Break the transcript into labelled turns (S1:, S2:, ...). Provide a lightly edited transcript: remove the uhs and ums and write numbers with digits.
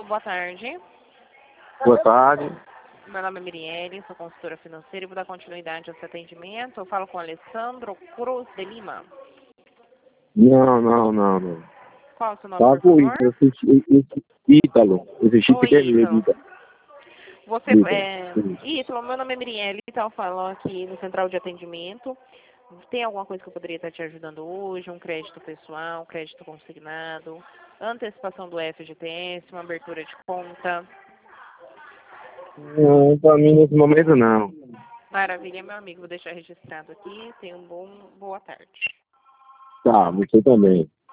S1: boa tarde.
S2: Boa tarde.
S1: Meu nome é Mirielle, sou consultora financeira e vou dar continuidade ao seu atendimento. Eu falo com Alessandro Cruz de Lima.
S2: Não.
S1: Qual é o seu nome,
S2: Tá
S1: por
S2: com
S1: favor?
S2: Ítalo. Esse chip
S1: Oi,
S2: que é meu,
S1: Ítalo.
S2: Ítalo.
S1: Você
S2: Ítalo.
S1: Ítalo, meu nome é Mirielle, então eu falo aqui no Central de Atendimento. Tem alguma coisa que eu poderia estar te ajudando hoje? Um crédito pessoal, um crédito consignado, antecipação do FGTS, uma abertura de conta?
S2: Não, pra mim nesse momento não.
S1: Maravilha, meu amigo. Vou deixar registrado aqui. Tenha boa tarde.
S2: Tá, você também.